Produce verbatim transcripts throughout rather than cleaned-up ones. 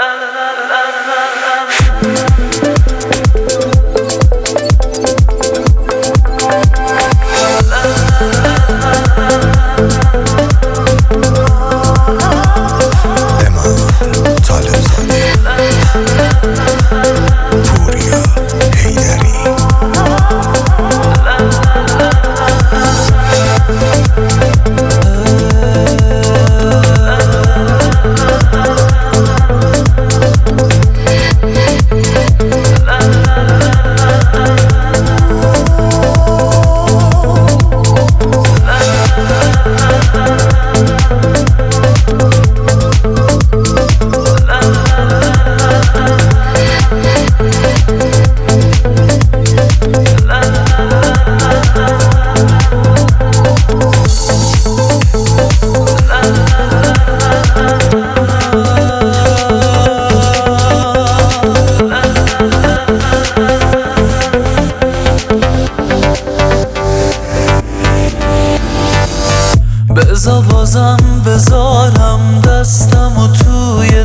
بذار بازم بذارم دستم و توی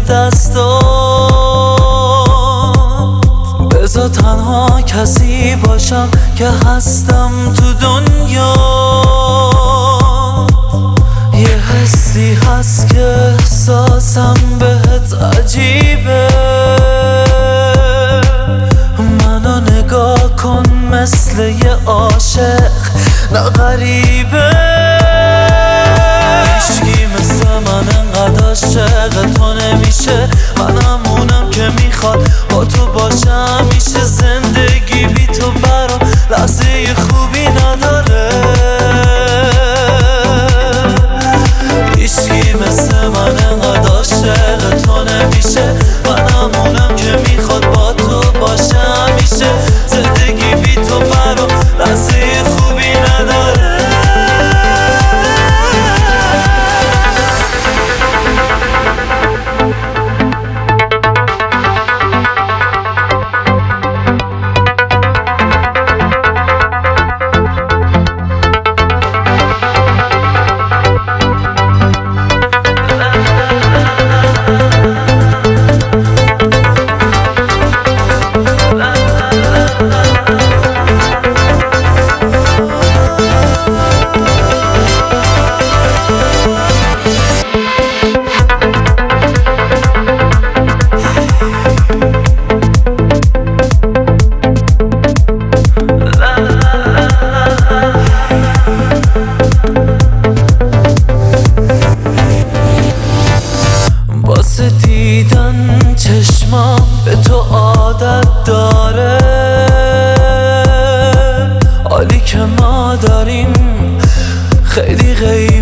دستات، بذار تنها کسی باشم که هستم تو دنیا. یه حسی هست که احساسم بهت عجیبه، منو نگاه کن مثل یه عاشق نه غریبه. هیچکی مثل من انقدر عاشق تو نمیشه، منمونم که میخواد با تو باشم میشه. زندگی بی تو برام لحظه خوبی نداره. هیچکی مثل من انقدر عاشق تو نمیشه، منمونم که میخواد با تو باشم میشه. زندگی بی تو برام لحظه خوبی نداره. واسه دیدن چشمام به تو عادت داره، حالی که ما داریم خیلی غیر